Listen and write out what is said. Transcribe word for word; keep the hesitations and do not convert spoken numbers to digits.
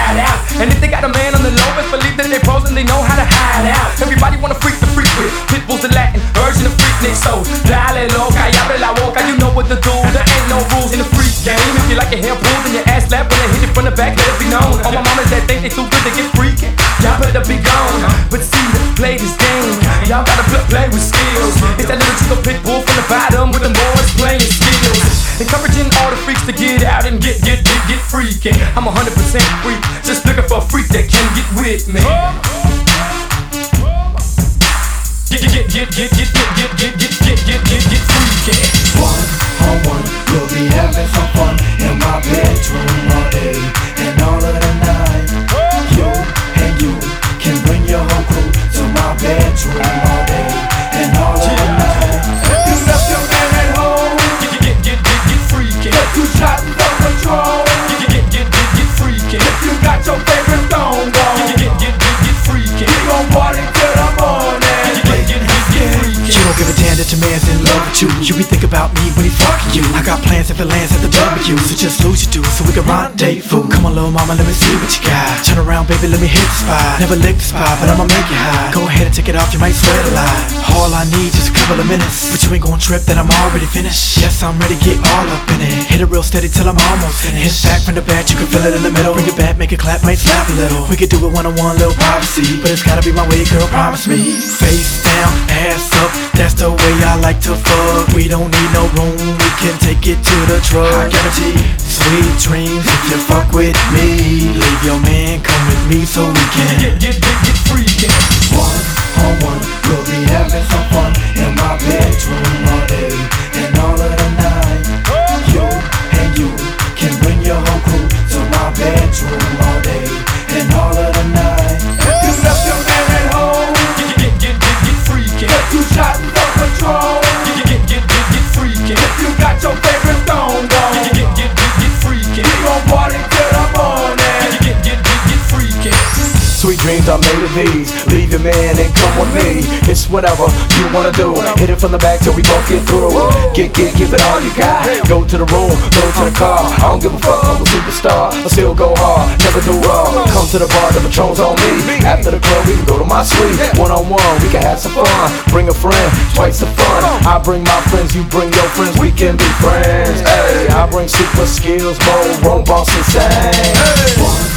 ride out. And if they got a man on the low, best believe that they pros and they know how to hide out. Everybody wanna freak the freak with Pitbull's the Latin version of Freaknik. So dale loca y abre la boca, you know what to do. There ain't no rules in the freak game. If you like your hair pulled and your ass slapped, when they hit it from the back, let it be known. All my mamas that think they too good to get freaky, y'all better be gone. But see, play this game, y'all gotta play, play with skills. It's that little chico Pitbull from the bottom with them boys playing skills. Encouraging all the freaks to get out and get, get, get, get freaking. I'm a hundred percent freak, just looking for a freak that can get with me. Get, get, get, get, get, get, get, get, get, get, get, get, get freaking. One on one, we'll be having some fun in my bedroom all day and all of the night. You and you can bring your whole crew to my bedroom all day and all of the night. If you left your man at home, get, get, get, get, get freaking. let you shot and no control. Get, get, get, get, get freaking. If you got your favorite thong on, Get, get, get, get, get freaking. we gon' party till the morning. You don't give a damn that your man's in love with you. You be think about me when he fucking you. I got plans if it lands at the barbecue, so just lose your dude so we can rendezvous. Come on, little mama, let me see what you got. Turn around, baby, let me hit the spot. Never lick the spot, but I'ma make you high. Go ahead and take it off, you might sweat a lot. All I need just a couple of minutes, but you ain't gon' trip that I'm already finished. Yes, I'm ready, get all up in it. Hit it real steady till I'm almost finished. Hit back from the back, you can feel it in the middle. Bring it back, make it clap, might slap a little. We could do it one-on-one, little privacy, but it's gotta be my way, girl, promise me. Face down, ass up, that's the way I like to fuck. We don't need no room, we can take it to the truck. I guarantee sweet dreams if you fuck with me. Leave your man, come with me so we can Get, get, get, get freaking. One on one, we'll be having some fun in my bedroom all day and all of the night. You and you can bring your whole crew to my bedroom all day and all of the night. If you left your man at home, Get, get, get, get, get freaking. let you shot and no control. Get, get, get, get, get freaking. If you got your favorite thong on, Get, get, get, get, get freaking. we gon' party till the morning. Get, get, get, get, get freaking. Sweet dreams are made of these. Leave your man and come with me. It's whatever you wanna do. Hit it from the back till we both get through. Get, get, give it all you got. Go to the room, go to the car. I don't give a fuck, I'm a superstar. I still go hard, never do wrong. Come to the bar, the Patron's on me. After the club, we can go to my suite. One on one, we can have some fun. Bring a friend, twice the fun. I bring my friends, you bring your friends. We can be friends. Hey, I bring super skills, bold, robust, insane. One